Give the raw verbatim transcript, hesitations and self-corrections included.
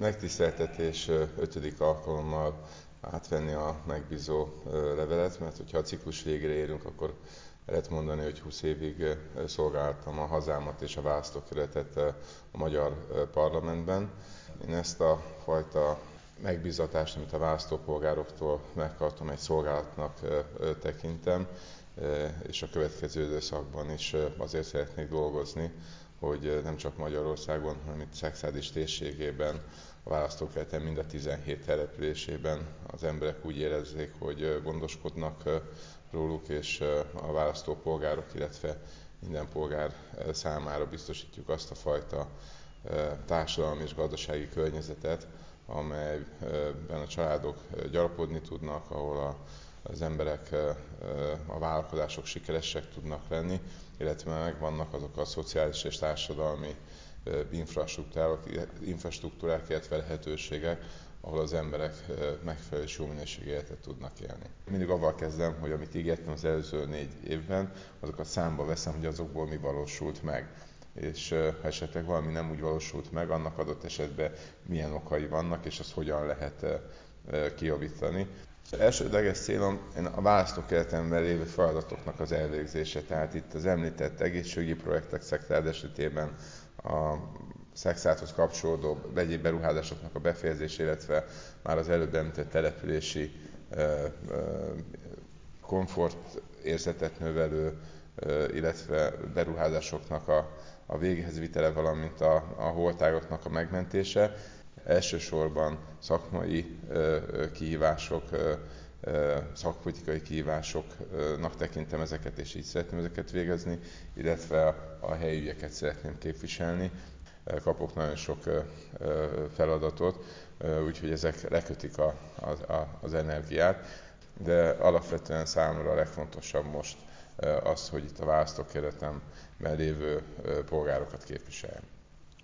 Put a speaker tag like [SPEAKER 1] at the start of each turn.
[SPEAKER 1] Megtiszteltetés ötödik alkalommal átvenni a megbízó levelet, mert hogyha a ciklus végére érünk, akkor lehet mondani, hogy húsz évig szolgáltam a hazámat és a választókerületet a magyar parlamentben. Én ezt a fajta megbízatást, amit a választópolgároktól megkaptam, egy szolgálatnak tekintem, és a következő időszakban is azért szeretnék dolgozni, hogy nem csak Magyarországon, hanem itt Szekszárd és térségében, a választókerületen mind a tizenhét településében az emberek úgy érezzék, hogy gondoskodnak róluk, és a választópolgárok, illetve minden polgár számára biztosítjuk azt a fajta társadalmi és gazdasági környezetet, amelyben a családok gyarapodni tudnak, ahol a az emberek, a vállalkozások sikeresek tudnak lenni, illetve megvannak azok a szociális és társadalmi infrastruktúrák, infrastruktúrák illetve lehetőségek, ahol az emberek megfelelő és jó minőségű életet tudnak élni. Mindig avval kezdem, hogy amit ígértem az előző négy évben, azokat számba veszem, hogy azokból mi valósult meg. És ha esetleg valami nem úgy valósult meg, annak adott esetben milyen okai vannak, és azt hogyan lehet kijavítani. Az elsődleges célom a választókerületemben lévő feladatoknak az elvégzése, tehát itt az említett egészségügyi projektek Szekszárd esetében a Szekszárdhoz kapcsolódó egyéb beruházásoknak a befejezése, illetve már az előbb említett települési komfortérzetet növelő, illetve beruházásoknak a, a véghez vitele, valamint a, a holtágoknak a megmentése. Elsősorban szakmai kihívások, szakpolitikai kihívásoknak tekintem ezeket, és így szeretném ezeket végezni, illetve a helyi ügyeket szeretném képviselni. Kapok nagyon sok feladatot, úgyhogy ezek lekötik a, a, az energiát, de alapvetően számomra a legfontosabb most az, hogy itt a választókerületemben lévő polgárokat képviseljem.